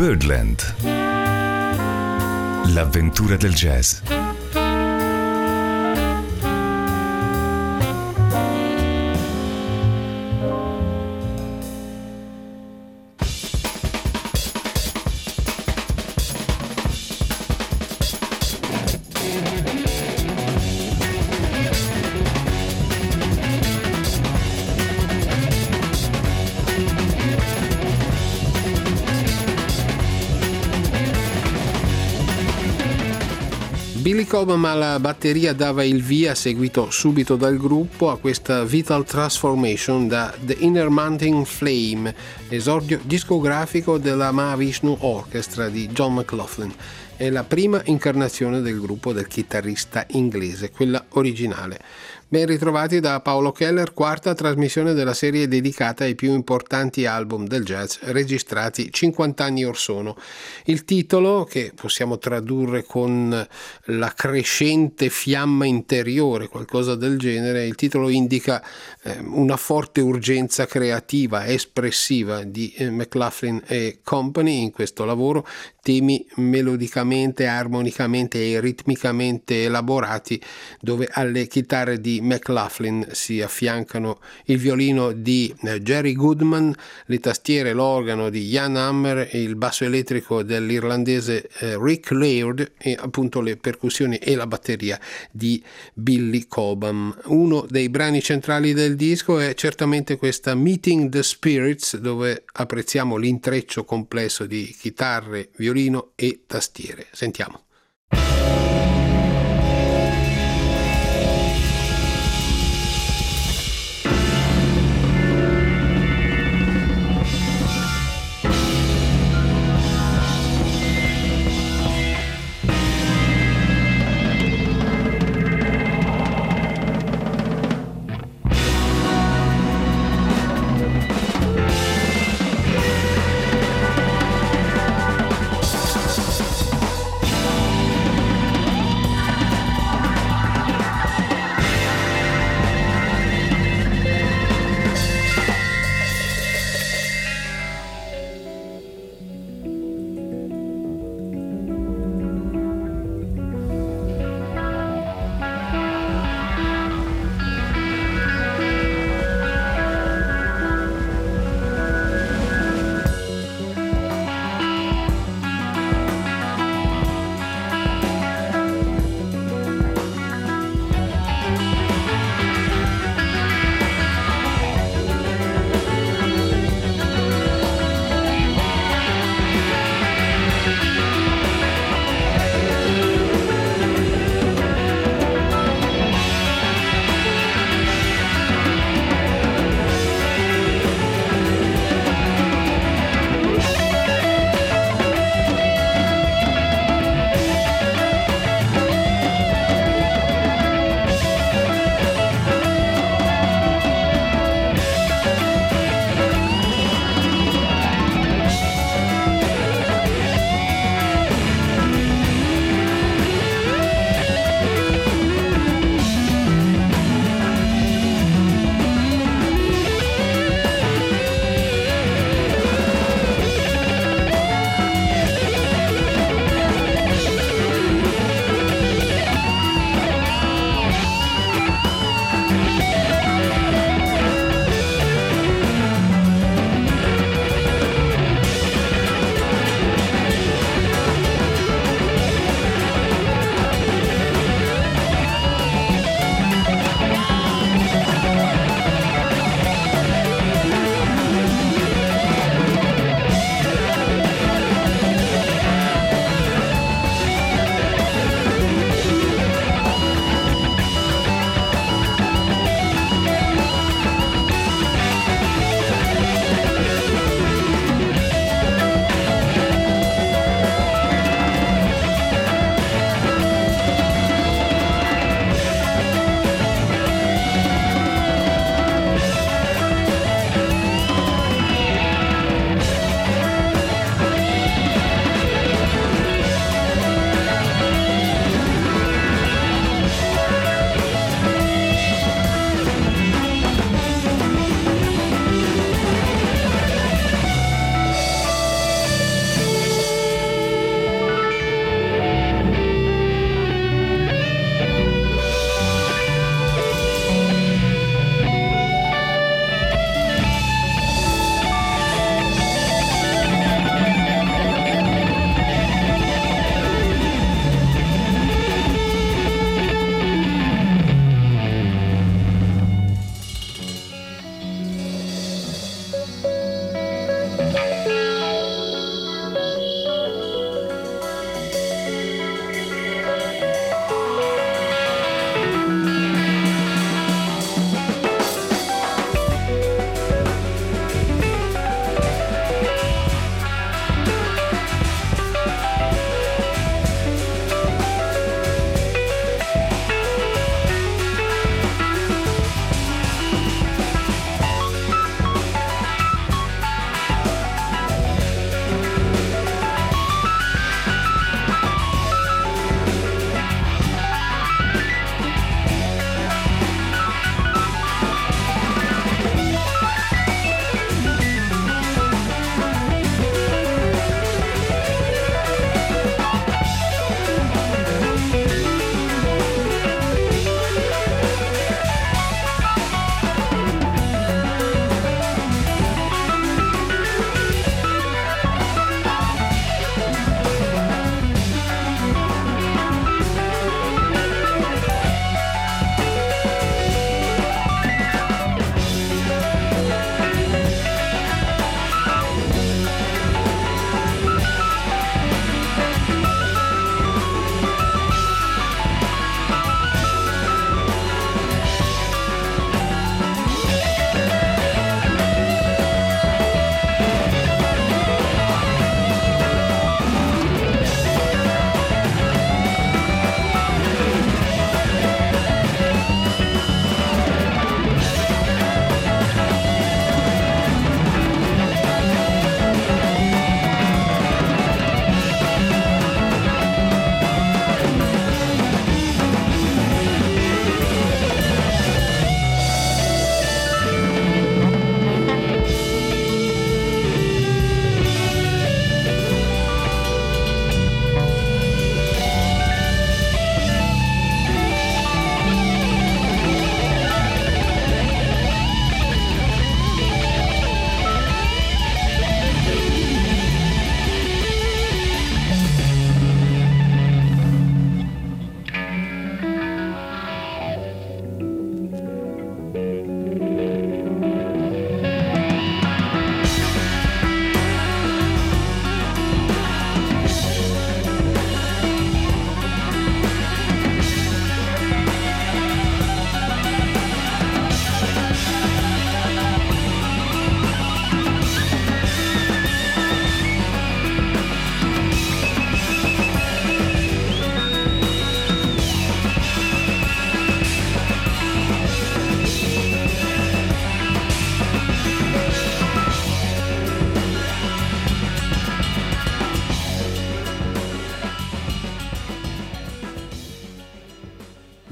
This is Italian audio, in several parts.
Birdland. L'avventura del jazz. Billy Cobham alla batteria dava il via, seguito subito dal gruppo, a questa Vital Transformation da The Inner Mountain Flame, esordio discografico della Mahavishnu Orchestra di John McLaughlin. È la prima incarnazione del gruppo del chitarrista inglese, quella originale. Ben ritrovati da Paolo Keller, quarta trasmissione della serie dedicata ai più importanti album del jazz registrati 50 anni or sono. Il titolo, che possiamo tradurre con la crescente fiamma interiore, qualcosa del genere, il titolo indica una forte urgenza creativa, espressiva di McLaughlin e Company in questo lavoro, temi melodicamente, armonicamente e ritmicamente elaborati, dove alle chitarre di McLaughlin si affiancano il violino di Jerry Goodman, le tastiere, l'organo di Jan Hammer e il basso elettrico dell'irlandese Rick Laird e appunto le percussioni e la batteria di Billy Cobham. Uno dei brani centrali del disco è certamente questa Meeting the Spirits, dove apprezziamo l'intreccio complesso di chitarre, violino e tastiere. Sentiamo.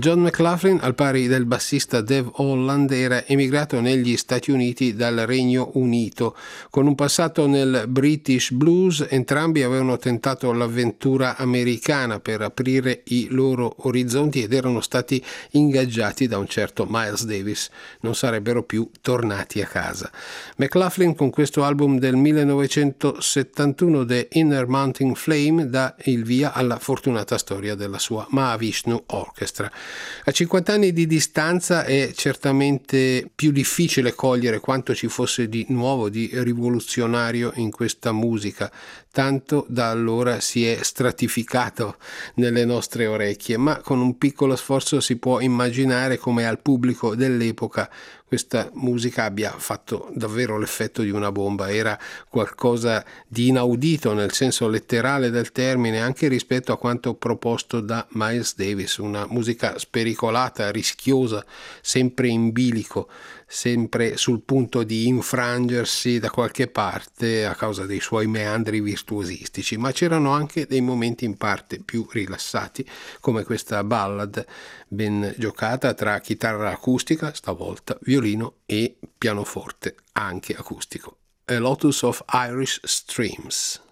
John McLaughlin, al pari del bassista Dave Holland, era emigrato negli Stati Uniti dal Regno Unito. Con un passato nel British blues, entrambi avevano tentato l'avventura americana per aprire i loro orizzonti ed erano stati ingaggiati da un certo Miles Davis. Non sarebbero più tornati a casa. McLaughlin, con questo album del 1971, The Inner Mounting Flame, dà il via alla fortunata storia della sua Mahavishnu Orchestra. A 50 anni di distanza è certamente più difficile cogliere quanto ci fosse di nuovo, di rivoluzionario in questa musica. Tanto da allora si è stratificato nelle nostre orecchie, ma con un piccolo sforzo si può immaginare come al pubblico dell'epoca questa musica abbia fatto davvero l'effetto di una bomba. Era qualcosa di inaudito nel senso letterale del termine, anche rispetto a quanto proposto da Miles Davis, una musica spericolata, rischiosa, sempre in bilico, sempre sul punto di infrangersi da qualche parte a causa dei suoi meandri virtuosistici, ma c'erano anche dei momenti in parte più rilassati, come questa ballad ben giocata tra chitarra acustica, stavolta violino e pianoforte, anche acustico. A Lotus of Irish Streams.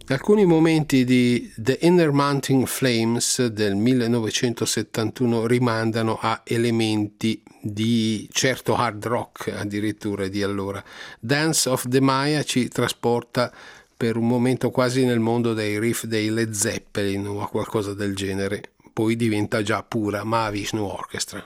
Alcuni momenti di The Inner Mountain Flames del 1971 rimandano a elementi di certo hard rock addirittura di allora. Dance of the Maya ci trasporta per un momento quasi nel mondo dei riff dei Led Zeppelin o a qualcosa del genere, poi diventa già pura Mahavishnu Orchestra.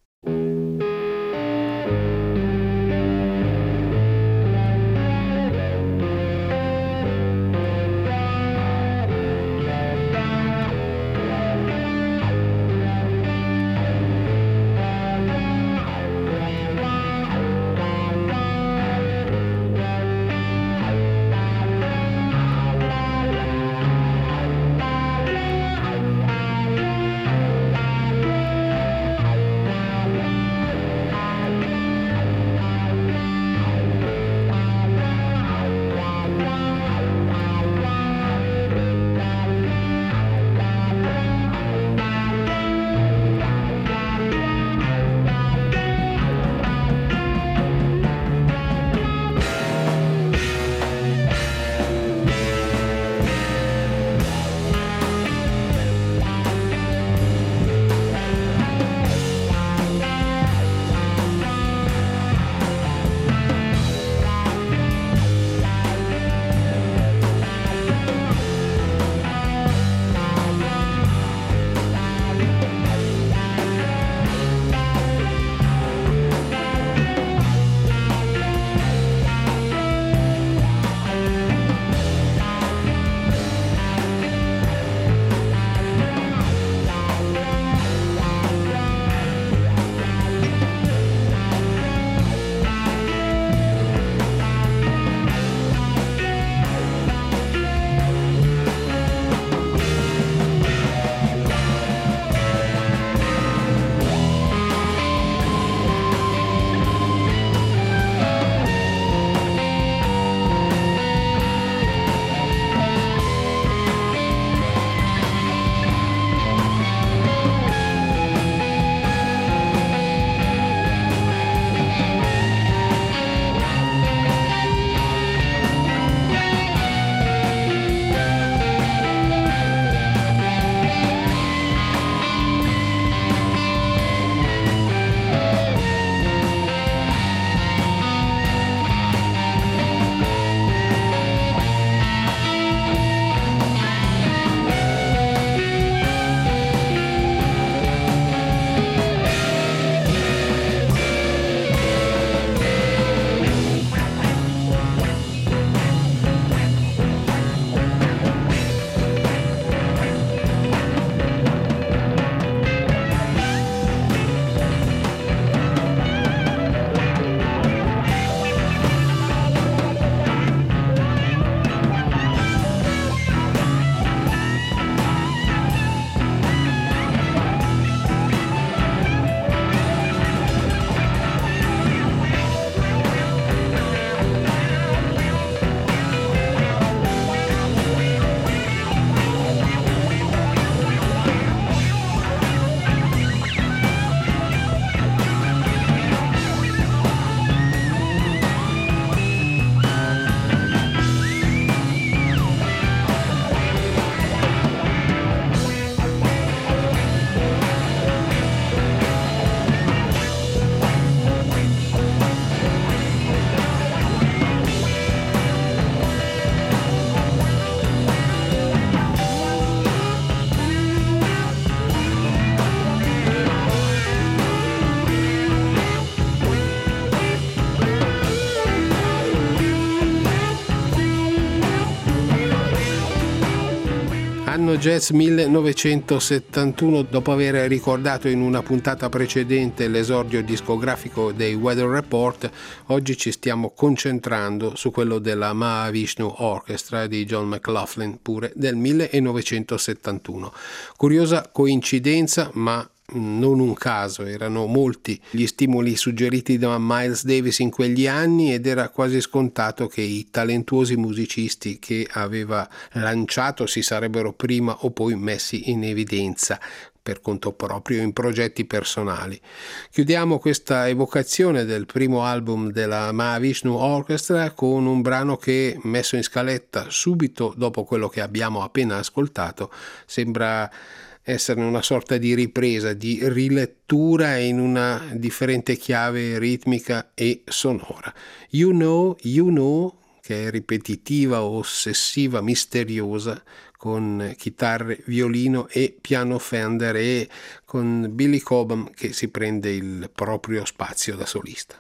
Anno Jazz 1971, dopo aver ricordato in una puntata precedente l'esordio discografico dei Weather Report, oggi ci stiamo concentrando su quello della Mahavishnu Orchestra di John McLaughlin, pure del 1971. Curiosa coincidenza, ma non un caso, erano molti gli stimoli suggeriti da Miles Davis in quegli anni ed era quasi scontato che i talentuosi musicisti che aveva lanciato si sarebbero prima o poi messi in evidenza. per conto proprio in progetti personali. Chiudiamo questa evocazione del primo album della Mahavishnu Orchestra con un brano che, messo in scaletta subito dopo quello che abbiamo appena ascoltato, sembra essere una sorta di ripresa, di rilettura in una differente chiave ritmica e sonora. You Know, che è ripetitiva, ossessiva, misteriosa, con chitarre, violino e piano Fender, e con Billy Cobham che si prende il proprio spazio da solista.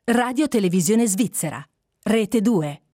Radio Televisione Svizzera, Rete 2.